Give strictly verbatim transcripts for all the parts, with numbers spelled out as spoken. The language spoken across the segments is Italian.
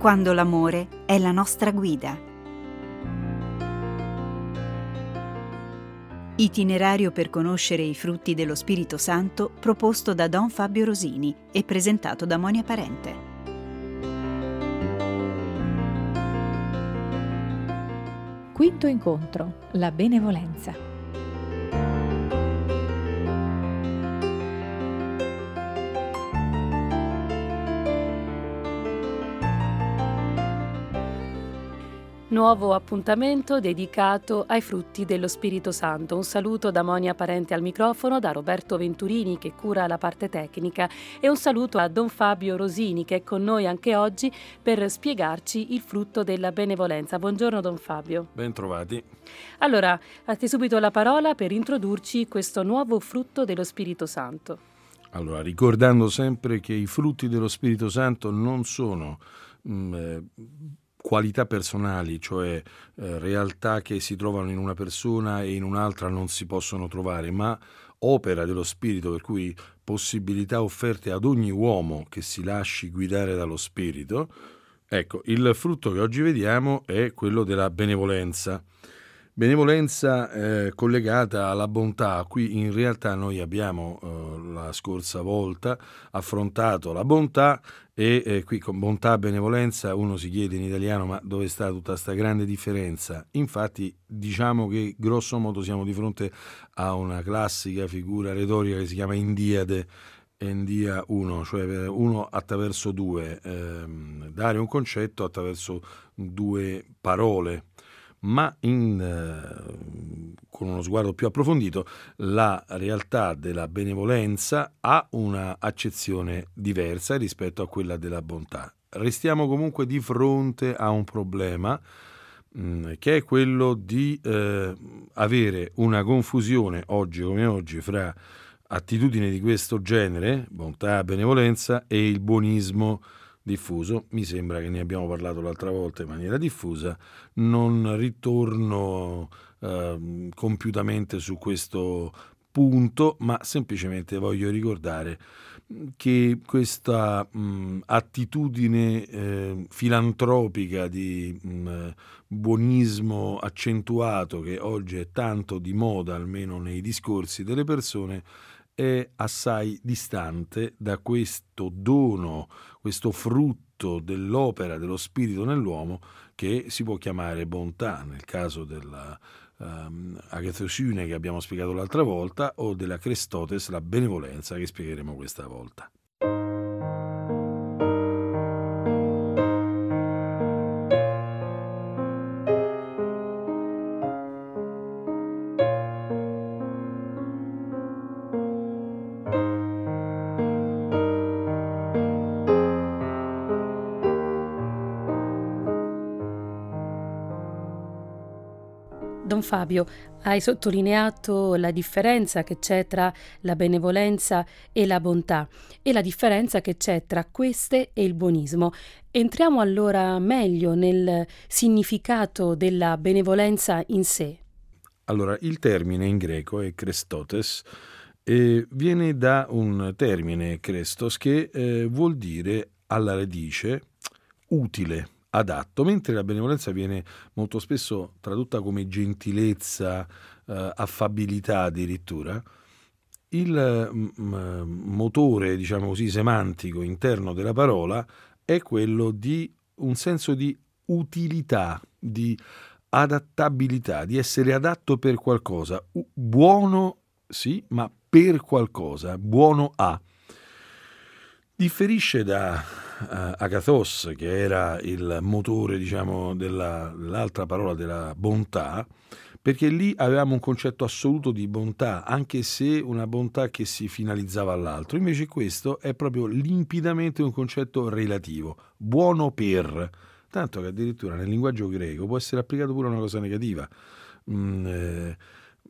quando l'amore è la nostra guida. Itinerario per conoscere i frutti dello Spirito Santo proposto da Don Fabio Rosini e presentato da Monia Parente. Quinto incontro, la benevolenza. Nuovo appuntamento dedicato ai frutti dello Spirito Santo. Un saluto da Monia Parente al microfono, da Roberto Venturini che cura la parte tecnica e un saluto a Don Fabio Rosini che è con noi anche oggi per spiegarci il frutto della benevolenza. Buongiorno Don Fabio. Ben trovati. Allora, a te subito la parola per introdurci questo nuovo frutto dello Spirito Santo. Allora, ricordando sempre che i frutti dello Spirito Santo non sono mh, eh, qualità personali, cioè eh, realtà che si trovano in una persona e in un'altra non si possono trovare, ma opera dello Spirito, per cui possibilità offerte ad ogni uomo che si lasci guidare dallo Spirito. Ecco, il frutto che oggi vediamo è quello della benevolenza. Benevolenza eh, collegata alla bontà. Qui in realtà noi abbiamo eh, la scorsa volta affrontato la bontà e eh, qui con bontà e benevolenza uno si chiede in italiano ma dove sta tutta questa grande differenza? Infatti diciamo che grosso modo siamo di fronte a una classica figura retorica che si chiama Endiade, Endia uno, cioè uno attraverso due, ehm, dare un concetto attraverso due parole. Ma in, eh, con uno sguardo più approfondito, la realtà della benevolenza ha una accezione diversa rispetto a quella della bontà. Restiamo comunque di fronte a un problema mh, che è quello di eh, avere una confusione, oggi come oggi, fra attitudini di questo genere, bontà, benevolenza, e il buonismo diffuso. Mi sembra che ne abbiamo parlato l'altra volta in maniera diffusa, non ritorno eh, compiutamente su questo punto, ma semplicemente voglio ricordare che questa mh, attitudine eh, filantropica di mh, buonismo accentuato che oggi è tanto di moda, almeno nei discorsi delle persone, è assai distante da questo dono, questo frutto dell'opera dello Spirito nell'uomo che si può chiamare bontà, nel caso della um, agathosune che abbiamo spiegato l'altra volta, o della Christotes, la benevolenza, che spiegheremo questa volta. Don Fabio, hai sottolineato la differenza che c'è tra la benevolenza e la bontà e la differenza che c'è tra queste e il buonismo. Entriamo allora meglio nel significato della benevolenza in sé. Allora, il termine in greco è Christotes e viene da un termine Christos che eh, vuol dire alla radice utile, adatto, mentre la benevolenza viene molto spesso tradotta come gentilezza, eh, affabilità addirittura. Il m- motore, diciamo così, semantico interno della parola è quello di un senso di utilità, di adattabilità, di essere adatto per qualcosa. U- buono, sì, ma per qualcosa, buono a. Differisce da uh, agathos, che era il motore, diciamo, della, dell'altra parola della bontà, perché lì avevamo un concetto assoluto di bontà, anche se una bontà che si finalizzava all'altro. Invece questo è proprio limpidamente un concetto relativo, buono per, tanto che addirittura nel linguaggio greco può essere applicato pure a una cosa negativa. Mm, eh,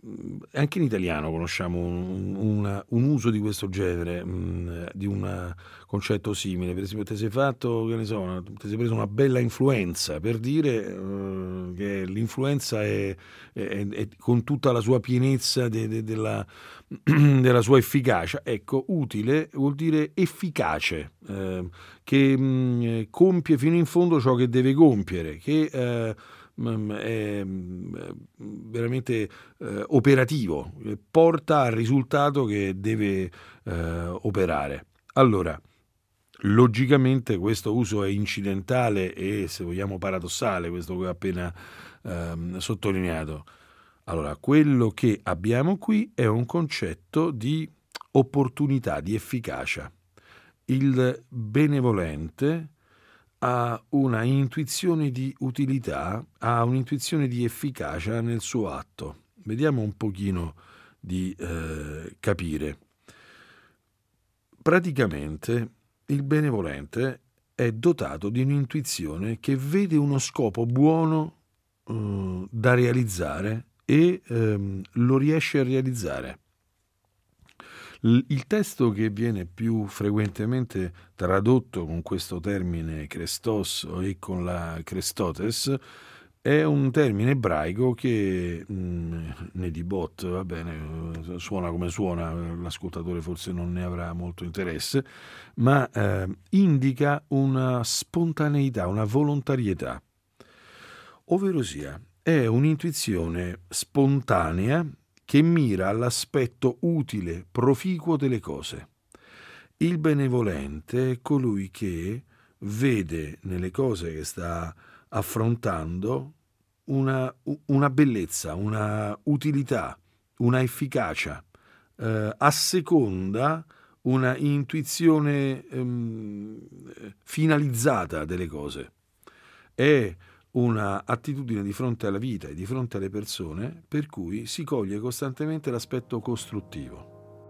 anche in italiano conosciamo un, una, un uso di questo genere, mh, di un concetto simile. Per esempio, ti sei fatto, che ne so, una, ti sei preso una bella influenza, per dire uh, che l'influenza è, è, è con tutta la sua pienezza de, de, della, della sua efficacia. Ecco, utile vuol dire efficace, eh, che mh, compie fino in fondo ciò che deve compiere, che eh, è veramente eh, operativo, porta al risultato che deve eh, operare. Allora, logicamente questo uso è incidentale e, se vogliamo, paradossale, questo che ho appena eh, sottolineato. Allora, quello che abbiamo qui è un concetto di opportunità, di efficacia. Il benevolente ha una intuizione di utilità, ha un'intuizione di efficacia nel suo atto. Vediamo un pochino di eh, capire. Praticamente il benevolente è dotato di un'intuizione che vede uno scopo buono eh, da realizzare e ehm, lo riesce a realizzare. Il testo che viene più frequentemente tradotto con questo termine Christos e con la Christotes è un termine ebraico che mh, Nedibot, va bene, suona come suona, l'ascoltatore forse non ne avrà molto interesse, ma eh, indica una spontaneità, una volontarietà, ovverosia è un'intuizione spontanea che mira all'aspetto utile, proficuo delle cose. Il benevolente è colui che vede nelle cose che sta affrontando una, una bellezza, una utilità, una efficacia, eh, asseconda una intuizione ehm, finalizzata delle cose. È una attitudine di fronte alla vita e di fronte alle persone per cui si coglie costantemente l'aspetto costruttivo.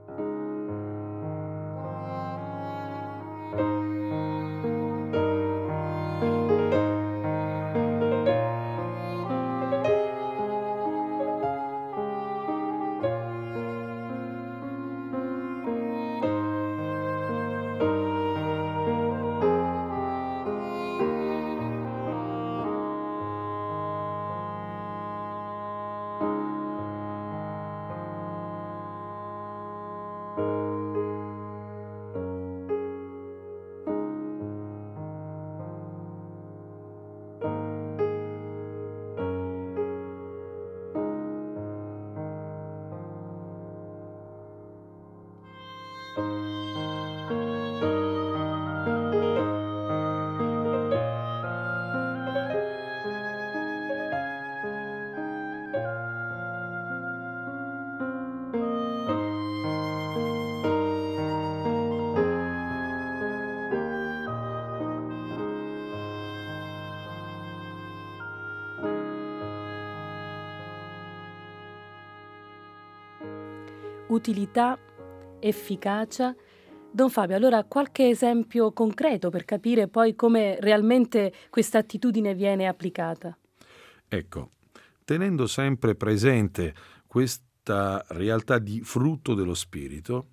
Utilità, efficacia. Don Fabio, allora qualche esempio concreto per capire poi come realmente questa attitudine viene applicata? Ecco, tenendo sempre presente questa realtà di frutto dello spirito,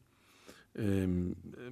ehm,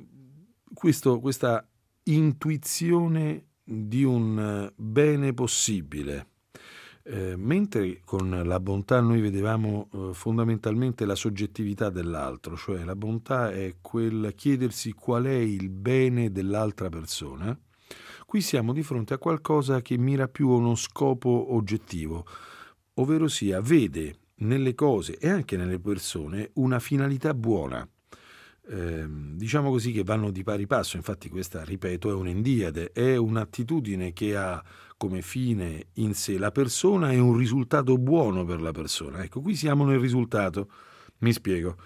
questo, questa intuizione di un bene possibile, Eh, mentre con la bontà noi vedevamo eh, fondamentalmente la soggettività dell'altro, cioè la bontà è quel chiedersi qual è il bene dell'altra persona, qui siamo di fronte a qualcosa che mira più a uno scopo oggettivo, ovverosia vede nelle cose e anche nelle persone una finalità buona. Eh, diciamo così che vanno di pari passo, infatti questa, ripeto, è un'endiade, è un'attitudine che ha come fine in sé la persona e un risultato buono per la persona. Ecco, qui siamo nel risultato, mi spiego.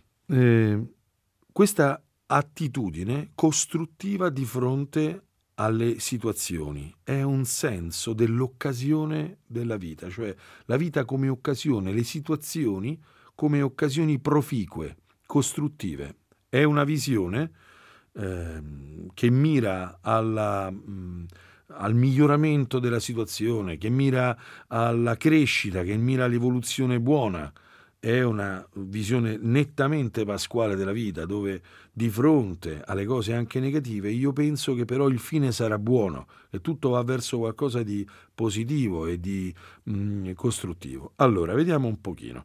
Eh, questa attitudine costruttiva di fronte alle situazioni è un senso dell'occasione della vita, cioè la vita come occasione, le situazioni come occasioni proficue, costruttive. È una visione eh, che mira alla, mh, al miglioramento della situazione, che mira alla crescita, che mira all'evoluzione buona è una visione nettamente pasquale della vita, dove di fronte alle cose anche negative io penso che però il fine sarà buono, che tutto va verso qualcosa di positivo e di mh, costruttivo. Allora, vediamo un pochino.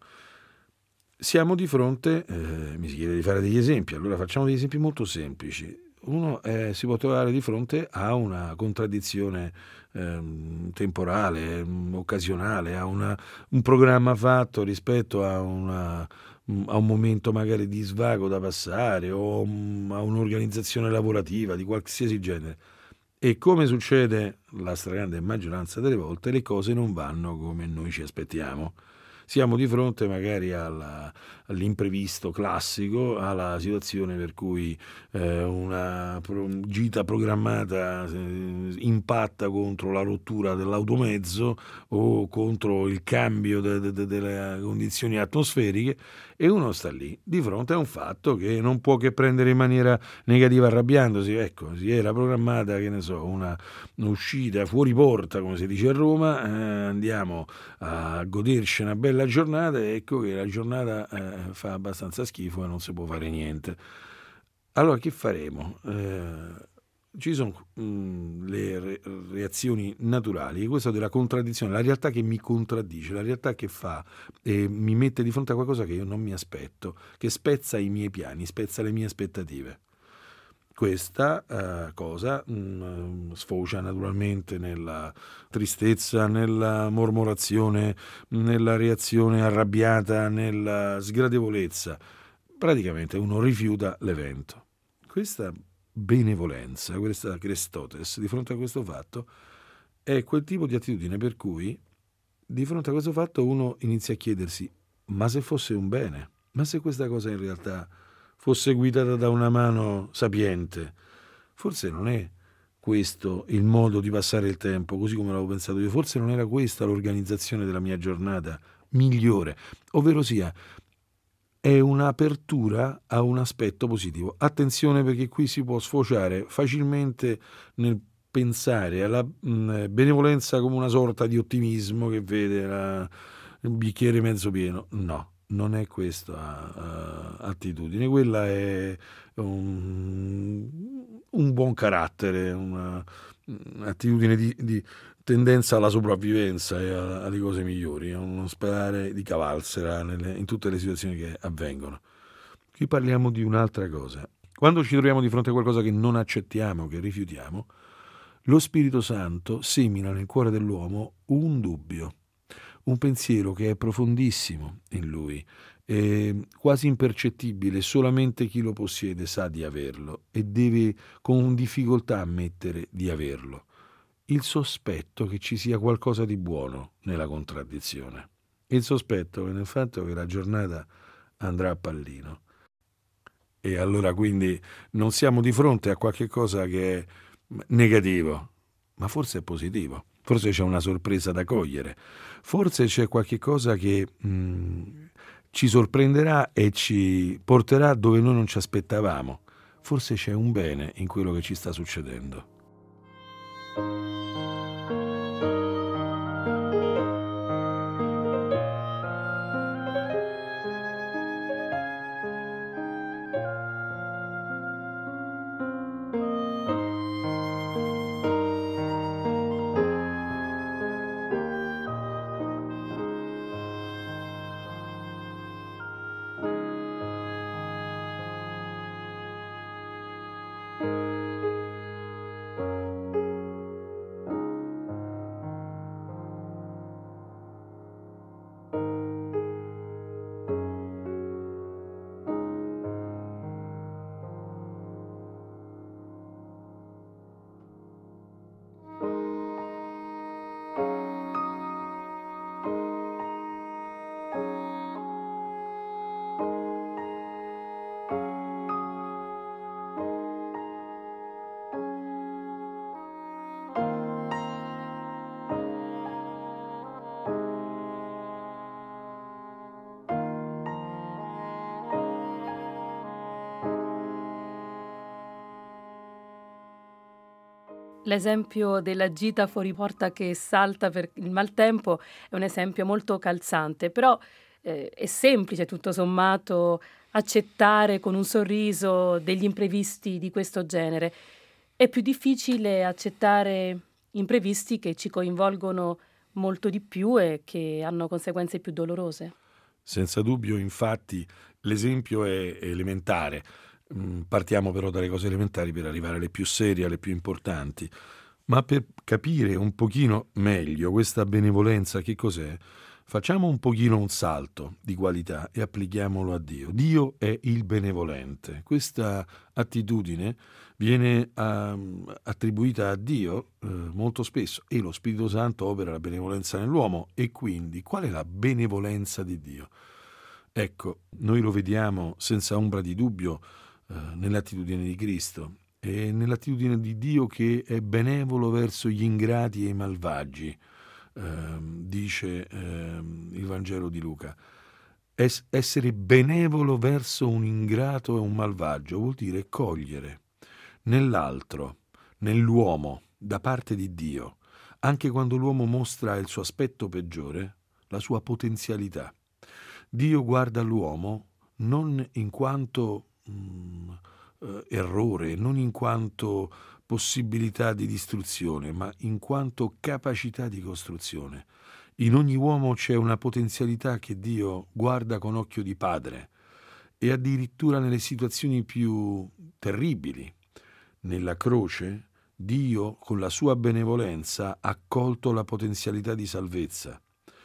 Siamo di fronte, eh, mi si chiede di fare degli esempi, allora facciamo degli esempi molto semplici. Uno eh, si può trovare di fronte a una contraddizione ehm, temporale, ehm, occasionale, a una, un programma fatto rispetto a, una, a un momento magari di svago da passare o um, a un'organizzazione lavorativa di qualsiasi genere. E come succede la stragrande maggioranza delle volte, le cose non vanno come noi ci aspettiamo. Siamo di fronte magari alla, all'imprevisto classico, alla situazione per cui eh, una pro, gita programmata eh, impatta contro la rottura dell'automezzo o contro il cambio de, de, de, delle condizioni atmosferiche, e uno sta lì di fronte a un fatto che non può che prendere in maniera negativa arrabbiandosi. Ecco, si era programmata, che ne so, una, un'uscita fuori porta, come si dice a Roma, eh, andiamo a goderci una bella giornata, e ecco che la giornata eh, fa abbastanza schifo e non si può fare niente. Allora che faremo? Eh, ci sono mh, le re- reazioni naturali, questo della contraddizione, la realtà che mi contraddice, la realtà che fa e mi mette di fronte a qualcosa che io non mi aspetto, che spezza i miei piani, spezza le mie aspettative. Questa uh, cosa mh, sfocia naturalmente nella tristezza, nella mormorazione, nella reazione arrabbiata, nella sgradevolezza. Praticamente uno rifiuta l'evento. Questa benevolenza, questa Christotes, di fronte a questo fatto, è quel tipo di attitudine per cui di fronte a questo fatto uno inizia a chiedersi: ma se fosse un bene? Ma se questa cosa in realtà fosse guidata da una mano sapiente? Forse non è questo il modo di passare il tempo, così come l'avevo pensato io. Forse non era questa l'organizzazione della mia giornata migliore, ovvero sia è un'apertura a un aspetto positivo. Attenzione, perché qui si può sfociare facilmente nel pensare alla mh, benevolenza come una sorta di ottimismo che vede la, il bicchiere mezzo pieno. No, non è questa uh, attitudine, quella è un, un buon carattere, una, un'attitudine di, di tendenza alla sopravvivenza e a, alle cose migliori, a non sperare di cavalsera nelle, in tutte le situazioni che avvengono. Qui parliamo di un'altra cosa. Quando ci troviamo di fronte a qualcosa che non accettiamo, che rifiutiamo, lo Spirito Santo semina nel cuore dell'uomo un dubbio, un pensiero che è profondissimo in lui, è quasi impercettibile, solamente chi lo possiede sa di averlo e deve con difficoltà ammettere di averlo. Il sospetto che ci sia qualcosa di buono nella contraddizione, il sospetto che nel fatto che la giornata andrà a pallino. E allora quindi non siamo di fronte a qualche cosa che è negativo, ma forse è positivo, forse c'è una sorpresa da cogliere, forse c'è qualche cosa che mh, ci sorprenderà e ci porterà dove noi non ci aspettavamo, forse c'è un bene in quello che ci sta succedendo. L'esempio della gita fuori porta che salta per il maltempo è un esempio molto calzante, però eh, è semplice tutto sommato accettare con un sorriso degli imprevisti di questo genere. È più difficile accettare imprevisti che ci coinvolgono molto di più e che hanno conseguenze più dolorose. Senza dubbio, infatti, l'esempio è elementare. Mm, Partiamo però dalle cose elementari per arrivare alle più serie, alle più importanti. Ma per capire un pochino meglio questa benevolenza che cos'è, facciamo un pochino un salto di qualità e applichiamolo a Dio. Dio è il benevolente. Questa attitudine viene um, attribuita a Dio eh, molto spesso, e lo Spirito Santo opera la benevolenza nell'uomo. E quindi qual è la benevolenza di Dio? Ecco, noi lo vediamo senza ombra di dubbio eh, nell'attitudine di Cristo e nell'attitudine di Dio, che è benevolo verso gli ingrati e i malvagi, ehm, dice ehm, il Vangelo di Luca. Es- essere benevolo verso un ingrato e un malvagio vuol dire cogliere nell'altro, nell'uomo, da parte di Dio, anche quando l'uomo mostra il suo aspetto peggiore, la sua potenzialità. Dio guarda l'uomo non in quanto mm, eh, errore, non in quanto possibilità di distruzione, ma in quanto capacità di costruzione. In ogni uomo c'è una potenzialità che Dio guarda con occhio di padre, e addirittura nelle situazioni più terribili. Nella croce, Dio, con la sua benevolenza, ha colto la potenzialità di salvezza.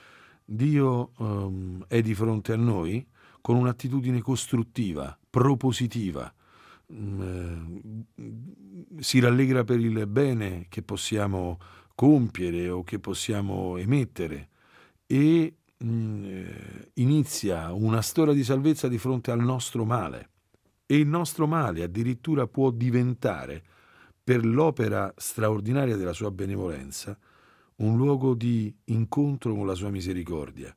Dio um, è di fronte a noi con un'attitudine costruttiva, propositiva. Um, si rallegra per il bene che possiamo compiere o che possiamo emettere, e um, inizia una storia di salvezza di fronte al nostro male. E il nostro male addirittura può diventare, per l'opera straordinaria della sua benevolenza, un luogo di incontro con la sua misericordia.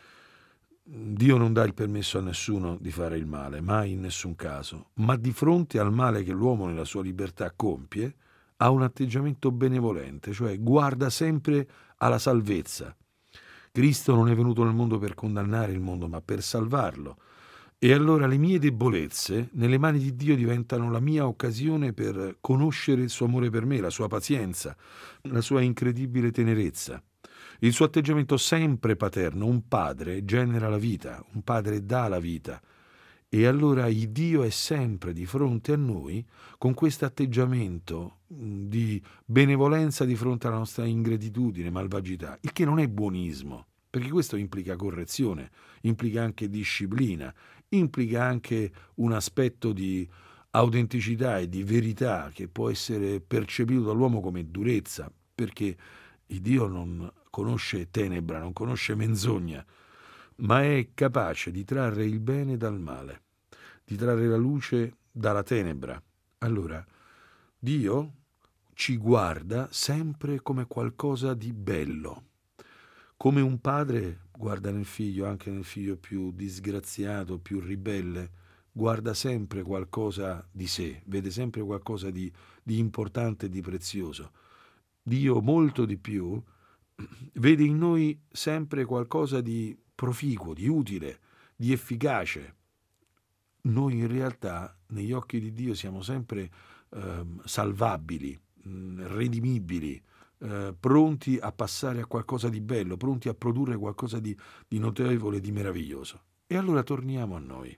Dio non dà il permesso a nessuno di fare il male, mai in nessun caso, ma di fronte al male che l'uomo nella sua libertà compie, ha un atteggiamento benevolente, cioè guarda sempre alla salvezza. Cristo non è venuto nel mondo per condannare il mondo, ma per salvarlo. E allora le mie debolezze nelle mani di Dio diventano la mia occasione per conoscere il suo amore per me, la sua pazienza, la sua incredibile tenerezza. Il suo atteggiamento sempre paterno. Un padre genera la vita, un padre dà la vita. E allora il Dio è sempre di fronte a noi con questo atteggiamento di benevolenza di fronte alla nostra ingratitudine, malvagità, il che non è buonismo, perché questo implica correzione, implica anche disciplina, implica anche un aspetto di autenticità e di verità che può essere percepito dall'uomo come durezza, perché il Dio non conosce tenebra, non conosce menzogna, ma è capace di trarre il bene dal male, di trarre la luce dalla tenebra. Allora, Dio ci guarda sempre come qualcosa di bello, come un padre guarda nel figlio, anche nel figlio più disgraziato, più ribelle, guarda sempre qualcosa di sé, vede sempre qualcosa di, di importante e di prezioso. Dio molto di più vede in noi sempre qualcosa di proficuo, di utile, di efficace. Noi in realtà negli occhi di Dio siamo sempre eh, salvabili, mh, redimibili, eh, pronti a passare a qualcosa di bello, pronti a produrre qualcosa di, di notevole, di meraviglioso. E allora torniamo a noi.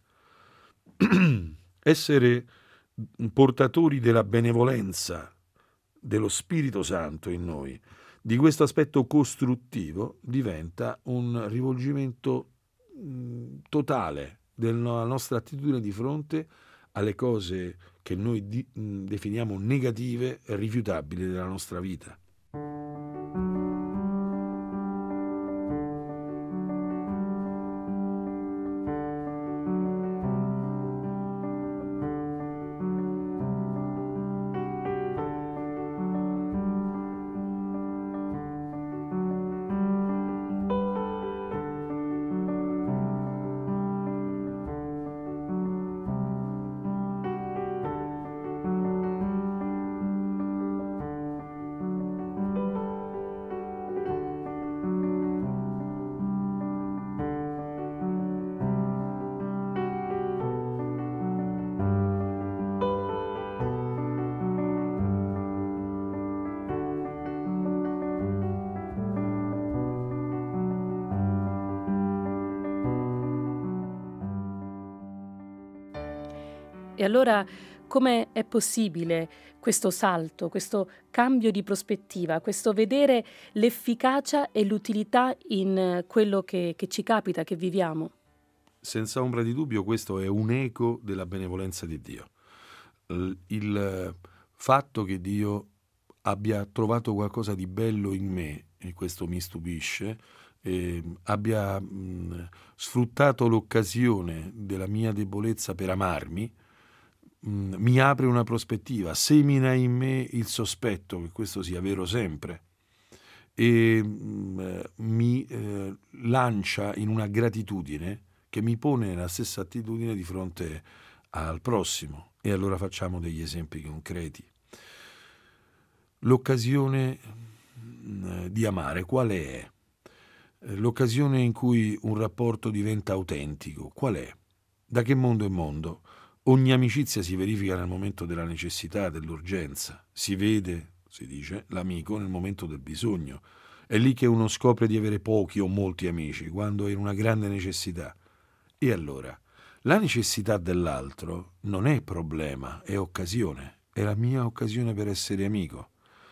Essere portatori della benevolenza dello Spirito Santo in noi, di questo aspetto costruttivo, diventa un rivolgimento mh, totale della nostra attitudine di fronte alle cose che noi di, mh, definiamo negative e rifiutabili della nostra vita. E allora come è possibile questo salto, questo cambio di prospettiva, questo vedere l'efficacia e l'utilità in quello che, che ci capita, che viviamo? Senza ombra di dubbio questo è un eco della benevolenza di Dio. Il fatto che Dio abbia trovato qualcosa di bello in me, e questo mi stupisce, eh, abbia mh, sfruttato l'occasione della mia debolezza per amarmi, mh, mi apre una prospettiva, semina in me il sospetto che questo sia vero sempre e mh, mi eh, lancia in una gratitudine che mi pone nella stessa attitudine di fronte al prossimo. E allora facciamo degli esempi concreti. L'occasione di amare, qual è? L'occasione in cui un rapporto diventa autentico, qual è? Da che mondo è mondo? Ogni amicizia si verifica nel momento della necessità, dell'urgenza. Si vede, si dice, l'amico nel momento del bisogno. È lì che uno scopre di avere pochi o molti amici, quando è in una grande necessità. E allora, la necessità dell'altro non è problema, è occasione. È la mia occasione per essere amico.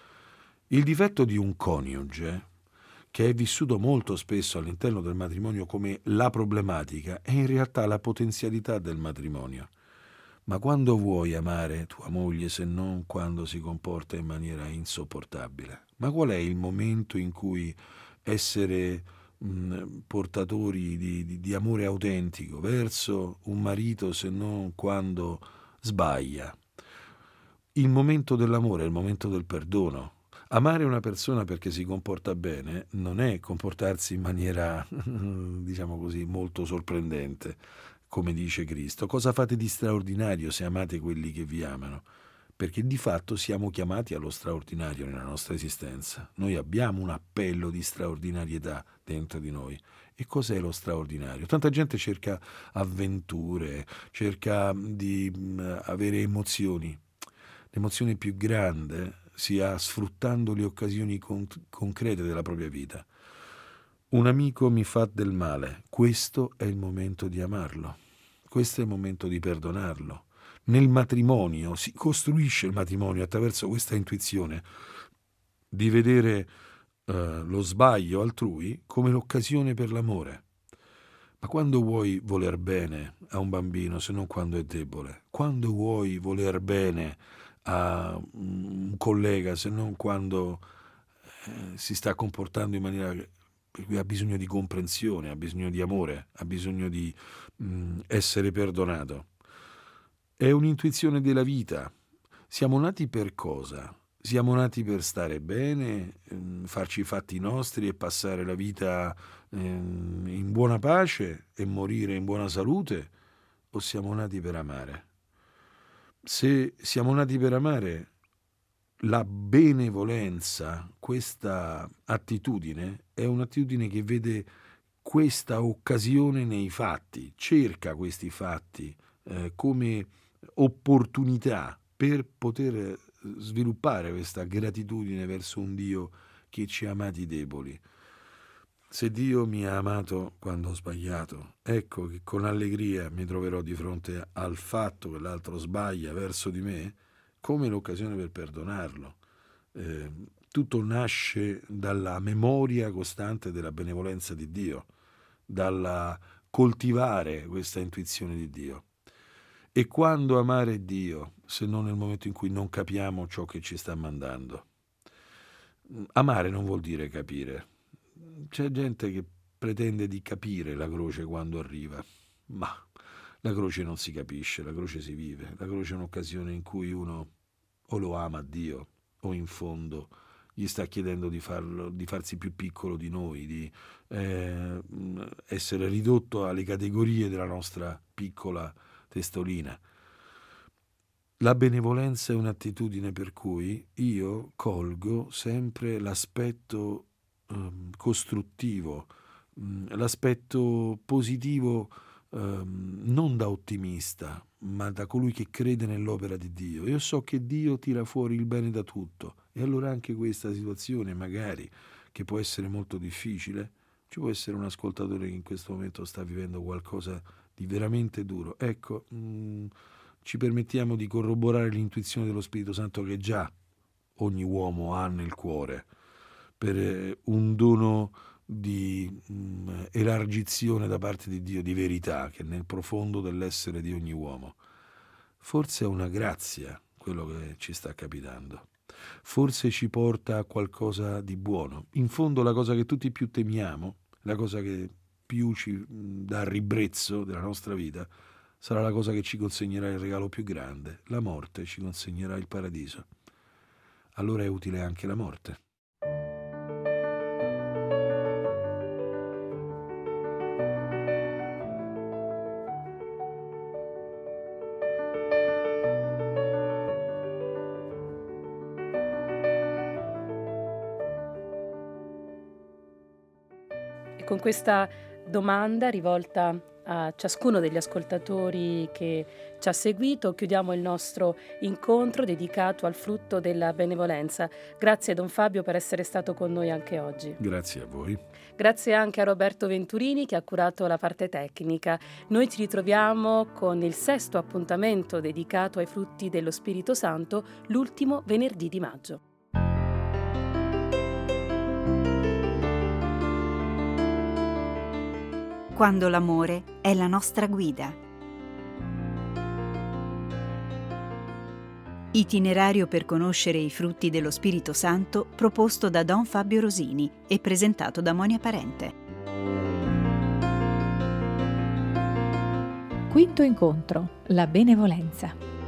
Il difetto di un coniuge, che è vissuto molto spesso all'interno del matrimonio come la problematica, è in realtà la potenzialità del matrimonio. Ma quando vuoi amare tua moglie se non quando si comporta in maniera insopportabile? Ma qual è il momento in cui essere mh, portatori di, di, di amore autentico verso un marito se non quando sbaglia? Il momento dell'amore è il momento del perdono. Amare una persona perché si comporta bene non è comportarsi in maniera, diciamo così, molto sorprendente, come dice Cristo. Cosa fate di straordinario se amate quelli che vi amano? Perché di fatto siamo chiamati allo straordinario nella nostra esistenza. Noi abbiamo un appello di straordinarietà dentro di noi. E cos'è lo straordinario? Tanta gente cerca avventure, cerca di avere emozioni. L'emozione più grande si ha sfruttando le occasioni con- concrete della propria vita. Un amico mi fa del male, questo è il momento di amarlo, questo è il momento di perdonarlo. Nel matrimonio si costruisce il matrimonio attraverso questa intuizione di vedere eh, lo sbaglio altrui come l'occasione per l'amore. Ma quando vuoi voler bene a un bambino se non quando è debole? Quando vuoi voler bene a un collega se non quando eh, si sta comportando in maniera per cui ha bisogno di comprensione, ha bisogno di amore, ha bisogno di mh, essere perdonato? È un'intuizione della vita. Siamo nati per cosa? Siamo nati per stare bene, ehm, farci i fatti nostri e passare la vita ehm, in buona pace e morire in buona salute? O siamo nati per amare? Se siamo nati per amare, la benevolenza, questa attitudine, è un'attitudine che vede questa occasione nei fatti, cerca questi fatti eh, come opportunità per poter sviluppare questa gratitudine verso un Dio che ci ha amati deboli. Se Dio mi ha amato quando ho sbagliato, ecco che con allegria mi troverò di fronte al fatto che l'altro sbaglia verso di me come l'occasione per perdonarlo. Eh, tutto nasce dalla memoria costante della benevolenza di Dio, dalla coltivare questa intuizione di Dio. E quando amare Dio, se non nel momento in cui non capiamo ciò che ci sta mandando? Amare non vuol dire capire. C'è gente che pretende di capire la croce quando arriva, ma la croce non si capisce, la croce si vive. La croce è un'occasione in cui uno o lo ama Dio o in fondo gli sta chiedendo di, farlo, di farsi più piccolo di noi, di eh, essere ridotto alle categorie della nostra piccola testolina. La benevolenza è un'attitudine per cui io colgo sempre l'aspetto um, costruttivo, um, l'aspetto positivo um, non da ottimista, ma da colui che crede nell'opera di Dio. Io so che Dio tira fuori il bene da tutto, e allora anche questa situazione, magari, che può essere molto difficile, ci può essere un ascoltatore che in questo momento sta vivendo qualcosa di veramente duro. Ecco, mh, ci permettiamo di corroborare l'intuizione dello Spirito Santo che già ogni uomo ha nel cuore, per un dono di mh, elargizione da parte di Dio, di verità, che è nel profondo dell'essere di ogni uomo. Forse è una grazia quello che ci sta capitando. Forse ci porta a qualcosa di buono. In fondo la cosa che tutti più temiamo, la cosa che più ci dà ribrezzo della nostra vita, sarà la cosa che ci consegnerà il regalo più grande. La morte ci consegnerà il paradiso. Allora è utile anche la morte. E con questa domanda rivolta a ciascuno degli ascoltatori che ci ha seguito, chiudiamo il nostro incontro dedicato al frutto della benevolenza. Grazie Don Fabio per essere stato con noi anche oggi. Grazie a voi. Grazie anche a Roberto Venturini che ha curato la parte tecnica. Noi ci ritroviamo con il sesto appuntamento dedicato ai frutti dello Spirito Santo, l'ultimo venerdì di maggio. Quando l'amore è la nostra guida. Itinerario per conoscere i frutti dello Spirito Santo proposto da Don Fabio Rosini e presentato da Monia Parente. Quinto incontro, la benevolenza.